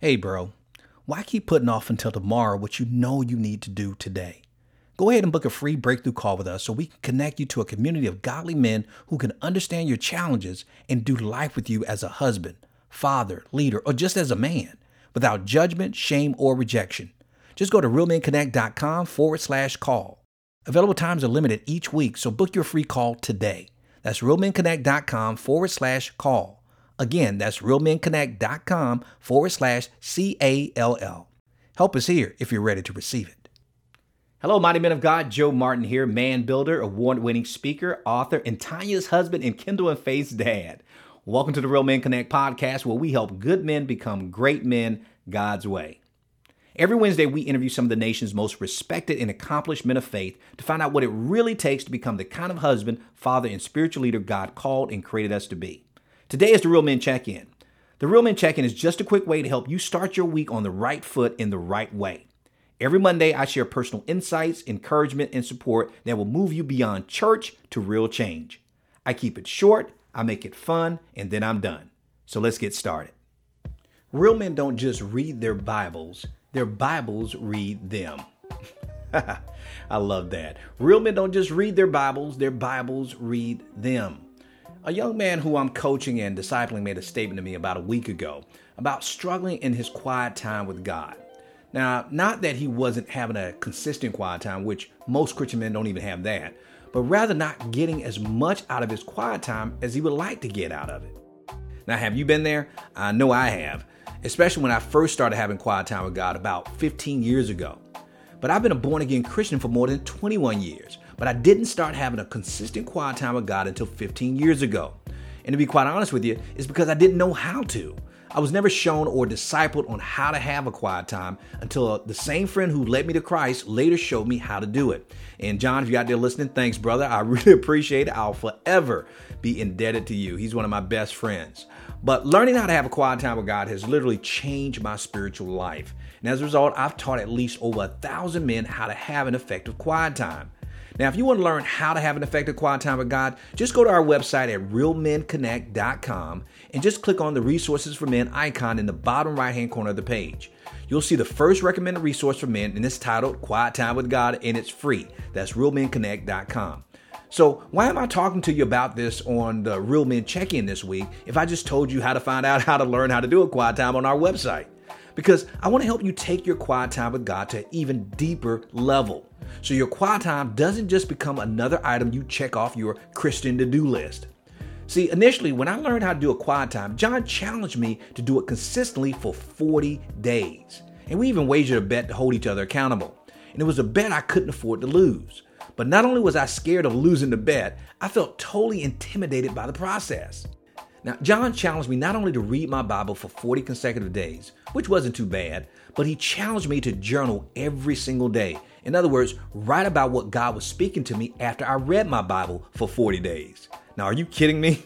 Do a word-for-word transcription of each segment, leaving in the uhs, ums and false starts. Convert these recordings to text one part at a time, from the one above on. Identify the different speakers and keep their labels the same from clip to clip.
Speaker 1: Hey, bro, why keep putting off until tomorrow what you know you need to do today? Go ahead and book a free breakthrough call with us so we can connect you to a community of godly men who can understand your challenges and do life with you as a husband, father, leader, or just as a man, without judgment, shame, or rejection. Just go to realmenconnect.com forward slash call. Available times are limited each week, so book your free call today. That's realmenconnect.com forward slash call. Again, that's realmenconnect.com forward slash C A L L. Help is here if you're ready to receive it. Hello, mighty men of God. Joe Martin here, man builder, award-winning speaker, author, and Tanya's husband and Kendall and Faith's dad. Welcome to the Real Men Connect podcast, where we help good men become great men God's way. Every Wednesday, we interview some of the nation's most respected and accomplished men of faith to find out what it really takes to become the kind of husband, father, and spiritual leader God called and created us to be. Today is the Real Men Check-In. The Real Men Check-In is just a quick way to help you start your week on the right foot in the right way. Every Monday, I share personal insights, encouragement, and support that will move you beyond church to real change. I keep it short, I make it fun, and then I'm done. So let's get started. Real men don't just read their Bibles, their Bibles read them. I love that. Real men don't just read their Bibles, their Bibles read them. A young man who I'm coaching and discipling made a statement to me about a week ago about struggling in his quiet time with God. Now, not that he wasn't having a consistent quiet time, which most Christian men don't even have that, but rather not getting as much out of his quiet time as he would like to get out of it. Now, have you been there? I know I have, especially when I first started having quiet time with God about fifteen years ago. But I've been a born-again Christian for more than twenty-one years. But I didn't start having a consistent quiet time with God until fifteen years ago. And to be quite honest with you, it's because I didn't know how to. I was never shown or discipled on how to have a quiet time until the same friend who led me to Christ later showed me how to do it. And John, if you're out there listening, thanks, brother. I really appreciate it. I'll forever be indebted to you. He's one of my best friends. But learning how to have a quiet time with God has literally changed my spiritual life. And as a result, I've taught at least over a thousand men how to have an effective quiet time. Now, if you want to learn how to have an effective quiet time with God, just go to our website at real men connect dot com and just click on the Resources for Men icon in the bottom right-hand corner of the page. You'll see the first recommended resource for men, and it's titled Quiet Time with God, and it's free. That's real men connect dot com. So why am I talking to you about this on the Real Men Check-In this week if I just told you how to find out how to learn how to do a quiet time on our website? Because I want to help you take your quiet time with God to an even deeper level. So your quiet time doesn't just become another item you check off your Christian to-do list. See, initially, when I learned how to do a quiet time, John challenged me to do it consistently for forty days. And we even wagered a bet to hold each other accountable. And it was a bet I couldn't afford to lose. But not only was I scared of losing the bet, I felt totally intimidated by the process. Now, John challenged me not only to read my Bible for forty consecutive days, which wasn't too bad, but he challenged me to journal every single day. In other words, write about what God was speaking to me after I read my Bible for forty days. Now, are you kidding me?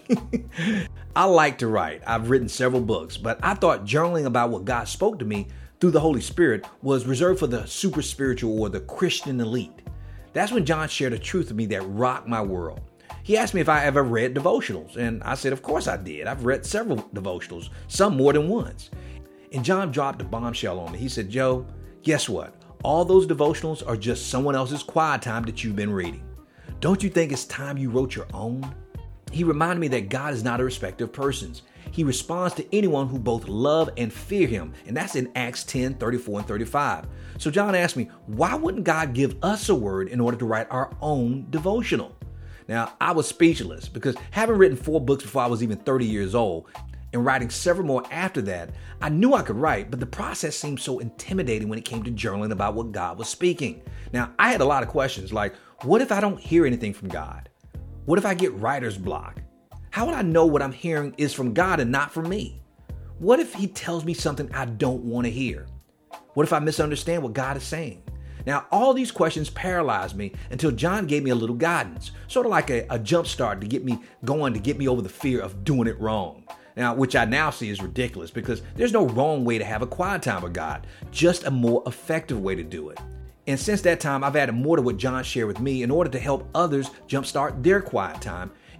Speaker 1: I like to write. I've written several books, but I thought journaling about what God spoke to me through the Holy Spirit was reserved for the super spiritual or the Christian elite. That's when John shared a truth with me that rocked my world. He asked me if I ever read devotionals, and I said, of course I did. I've read several devotionals, some more than once. And John dropped a bombshell on me. He said, Joe, guess what? All those devotionals are just someone else's quiet time that you've been reading. Don't you think it's time you wrote your own? He reminded me that God is not a respecter of persons. He responds to anyone who both love and fear him. And that's in Acts ten, thirty-four and thirty-five. So John asked me, why wouldn't God give us a word in order to write our own devotional? Now, I was speechless because having written four books before I was even thirty years old and writing several more after that, I knew I could write, but the process seemed so intimidating when it came to journaling about what God was speaking. Now, I had a lot of questions like, what if I don't hear anything from God? What if I get writer's block? How would I know what I'm hearing is from God and not from me? What if he tells me something I don't want to hear? What if I misunderstand what God is saying? Now, all these questions paralyzed me until John gave me a little guidance, sort of like a, a jump start to get me going, to get me over the fear of doing it wrong. Now, which I now see is ridiculous because there's no wrong way to have a quiet time with God, just a more effective way to do it. And since that time, I've added more to what John shared with me in order to help others jumpstart their quiet time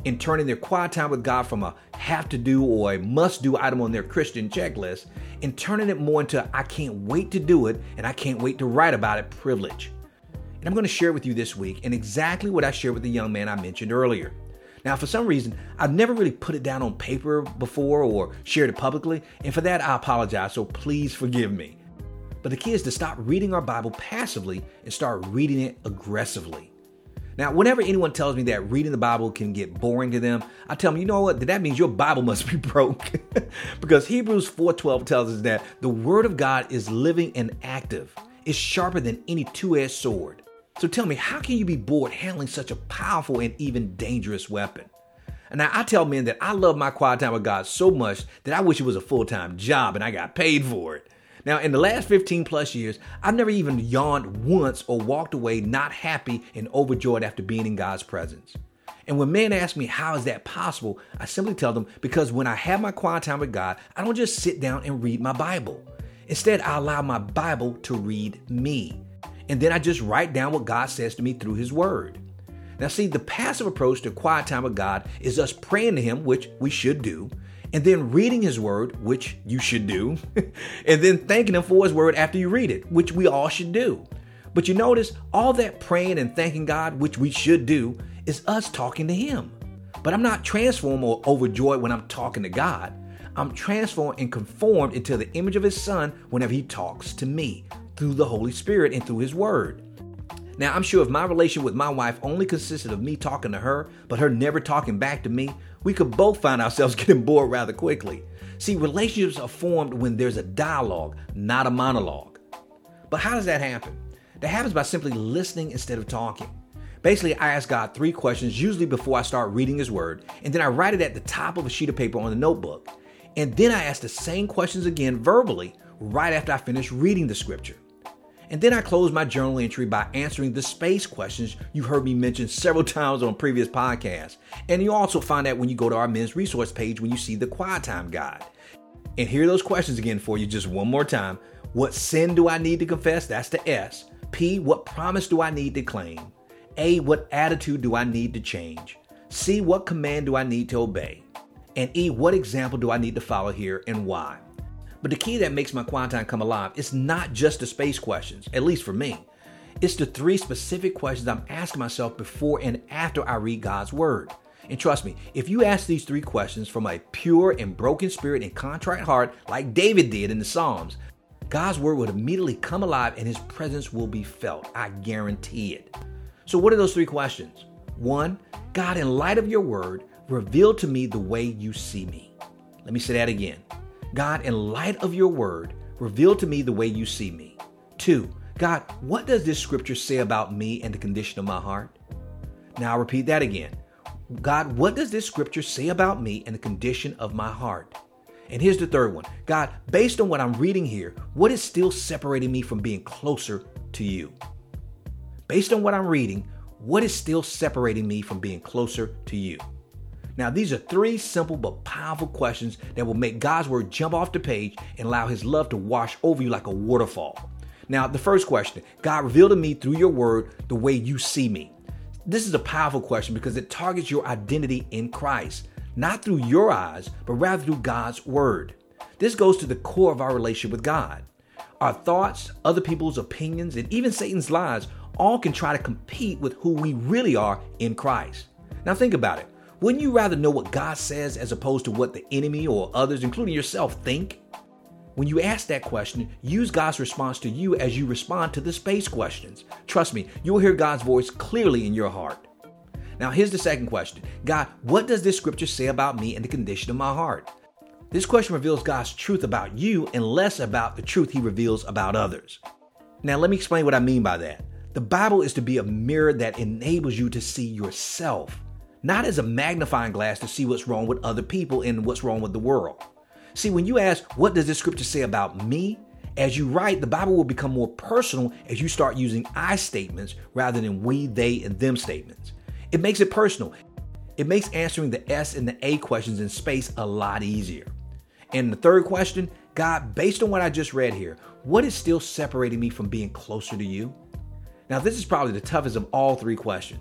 Speaker 1: in turning their quiet time with God from a have to do or a must do item on their Christian checklist and turning it more into I can't wait to do it and I can't wait to write about it privilege. And I'm going to share with you this week and exactly what I shared with the young man I mentioned earlier. Now, for some reason, I've never really put it down on paper before or shared it publicly, and for that, I apologize, so please forgive me. But the key is to stop reading our Bible passively and start reading it aggressively. Now, whenever anyone tells me that reading the Bible can get boring to them, I tell them, you know what, that means your Bible must be broke. Because Hebrews four twelve tells us that the Word of God is living and active. It's sharper than any two-edged sword. So tell me, how can you be bored handling such a powerful and even dangerous weapon? And now I tell men that I love my quiet time with God so much that I wish it was a full-time job and I got paid for it. Now, in the last fifteen plus years, I've never even yawned once or walked away not happy and overjoyed after being in God's presence. And when men ask me, how is that possible? I simply tell them, because when I have my quiet time with God, I don't just sit down and read my Bible. Instead, I allow my Bible to read me. And then I just write down what God says to me through His Word. Now, see, the passive approach to quiet time with God is us praying to Him, which we should do, and then reading His Word, which you should do, and then thanking Him for His Word after you read it, which we all should do. But you notice all that praying and thanking God, which we should do, is us talking to Him. But I'm not transformed or overjoyed when I'm talking to God. I'm transformed and conformed into the image of His Son whenever He talks to me through the Holy Spirit and through His Word. Now, I'm sure if my relation with my wife only consisted of me talking to her, but her never talking back to me, we could both find ourselves getting bored rather quickly. See, relationships are formed when there's a dialogue, not a monologue. But how does that happen? That happens by simply listening instead of talking. Basically, I ask God three questions, usually before I start reading His Word, and then I write it at the top of a sheet of paper on the notebook. And then I ask the same questions again verbally right after I finish reading the scripture. And then I close my journal entry by answering the space questions you've heard me mention several times on previous podcasts. And you also find that when you go to our men's resource page when you see the Quiet Time Guide. And here are those questions again for you just one more time. What sin do I need to confess? That's the S. P, what promise do I need to claim? A, what attitude do I need to change? C, what command do I need to obey? And E, what example do I need to follow here and why? But the key that makes my quiet time come alive is not just the space questions, at least for me. It's the three specific questions I'm asking myself before and after I read God's Word. And trust me, if you ask these three questions from a pure and broken spirit and contrite heart, like David did in the Psalms, God's Word will immediately come alive and His presence will be felt. I guarantee it. So what are those three questions? One, God, in light of your Word, reveal to me the way you see me. Let me say that again. God, in light of your Word, reveal to me the way you see me. Two, God, what does this scripture say about me and the condition of my heart? Now I'll repeat that again. God, what does this scripture say about me and the condition of my heart? And here's the third one. God, based on what I'm reading here, what is still separating me from being closer to you? Based on what I'm reading, what is still separating me from being closer to you? Now, these are three simple but powerful questions that will make God's Word jump off the page and allow His love to wash over you like a waterfall. Now, the first question, God, reveal to me through your Word the way you see me. This is a powerful question because it targets your identity in Christ, not through your eyes, but rather through God's Word. This goes to the core of our relationship with God. Our thoughts, other people's opinions, and even Satan's lies all can try to compete with who we really are in Christ. Now, think about it. Wouldn't you rather know what God says as opposed to what the enemy or others, including yourself, think? When you ask that question, use God's response to you as you respond to the space questions. Trust me, you'll hear God's voice clearly in your heart. Now, here's the second question. God, what does this scripture say about me and the condition of my heart? This question reveals God's truth about you and less about the truth He reveals about others. Now, let me explain what I mean by that. The Bible is to be a mirror that enables you to see yourself, not as a magnifying glass to see what's wrong with other people and what's wrong with the world. See, when you ask, what does this scripture say about me? As you write, the Bible will become more personal as you start using I statements rather than we, they, and them statements. It makes it personal. It makes answering the S and the A questions in space a lot easier. And the third question, God, based on what I just read here, what is still separating me from being closer to you? Now, this is probably the toughest of all three questions.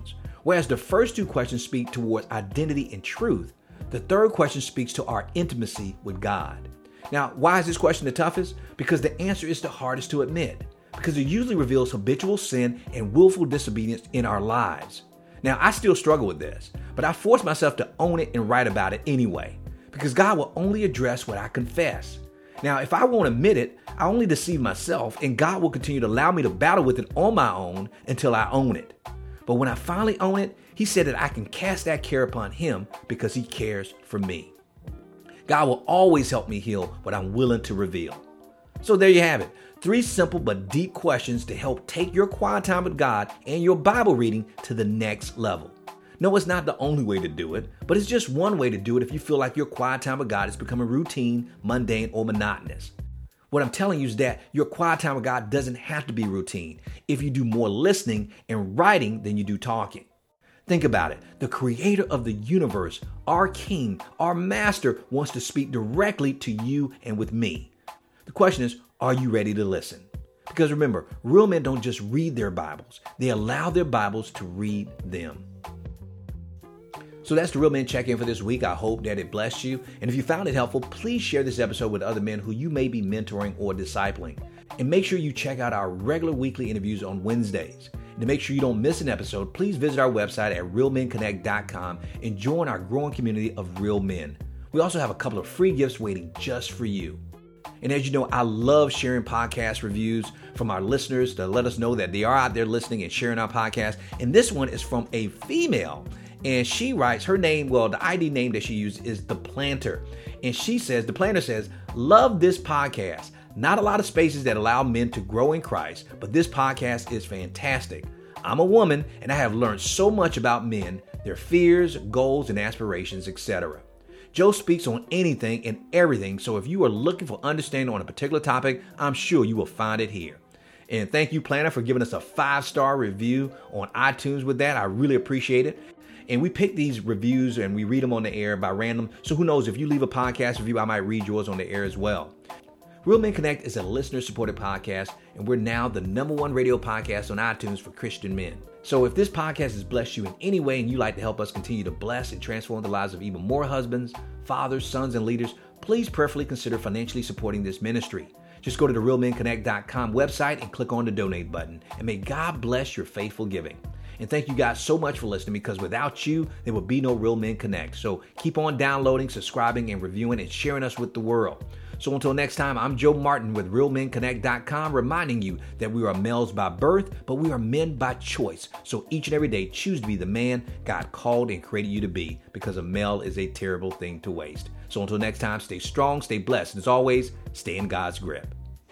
Speaker 1: Whereas the first two questions speak towards identity and truth, the third question speaks to our intimacy with God. Now, why is this question the toughest? Because the answer is the hardest to admit, because it usually reveals habitual sin and willful disobedience in our lives. Now, I still struggle with this, but I force myself to own it and write about it anyway, because God will only address what I confess. Now, if I won't admit it, I only deceive myself, and God will continue to allow me to battle with it on my own until I own it. But when I finally own it, He said that I can cast that care upon Him because He cares for me. God will always help me heal what I'm willing to reveal. So there you have it. Three simple but deep questions to help take your quiet time with God and your Bible reading to the next level. No, it's not the only way to do it, but it's just one way to do it if you feel like your quiet time with God is becoming routine, mundane, or monotonous. What I'm telling you is that your quiet time with God doesn't have to be routine if you do more listening and writing than you do talking. Think about it. The creator of the universe, our king, our master, wants to speak directly to you and with me. The question is, are you ready to listen? Because remember, real men don't just read their Bibles. They allow their Bibles to read them. So that's the Real Men Check-In for this week. I hope that it blessed you. And if you found it helpful, please share this episode with other men who you may be mentoring or discipling. And make sure you check out our regular weekly interviews on Wednesdays. And to make sure you don't miss an episode, please visit our website at real men connect dot com and join our growing community of real men. We also have a couple of free gifts waiting just for you. And as you know, I love sharing podcast reviews from our listeners to let us know that they are out there listening and sharing our podcast. And this one is from a female. And she writes, her name, well, the I D name that she used is The Planter. And she says, The Planter says, love this podcast. Not a lot of spaces that allow men to grow in Christ, but this podcast is fantastic. I'm a woman, and I have learned so much about men, their fears, goals, and aspirations, et cetera. Joe speaks on anything and everything, so if you are looking for understanding on a particular topic, I'm sure you will find it here. And thank you, Planter, for giving us a five-star review on iTunes with that. I really appreciate it. And we pick these reviews and we read them on the air by random. So who knows, if you leave a podcast review, I might read yours on the air as well. Real Men Connect is a listener-supported podcast, and we're now the number one radio podcast on iTunes for Christian men. So if this podcast has blessed you in any way and you'd like to help us continue to bless and transform the lives of even more husbands, fathers, sons, and leaders, please prayerfully consider financially supporting this ministry. Just go to the real men connect dot com website and click on the donate button. And may God bless your faithful giving. And thank you guys so much for listening, because without you, there would be no Real Men Connect. So keep on downloading, subscribing, and reviewing and sharing us with the world. So until next time, I'm Joe Martin with real men connect dot com, reminding you that we are males by birth, but we are men by choice. So each and every day, choose to be the man God called and created you to be, because a male is a terrible thing to waste. So until next time, stay strong, stay blessed, and as always, stay in God's grip.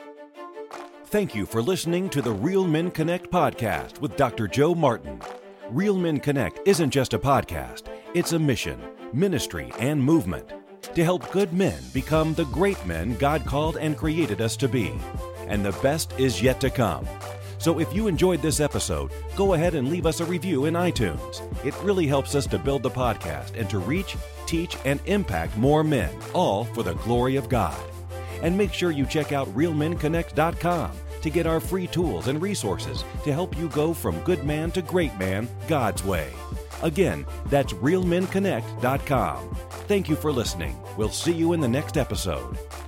Speaker 2: Thank you for listening to the Real Men Connect podcast with Doctor Joe Martin. Real Men Connect isn't just a podcast, it's a mission, ministry, and movement to help good men become the great men God called and created us to be. And the best is yet to come. So if you enjoyed this episode, go ahead and leave us a review in iTunes. It really helps us to build the podcast and to reach, teach, and impact more men, all for the glory of God. And make sure you check out real men connect dot com to get our free tools and resources to help you go from good man to great man God's way. Again, that's real men connect dot com. Thank you for listening. We'll see you in the next episode.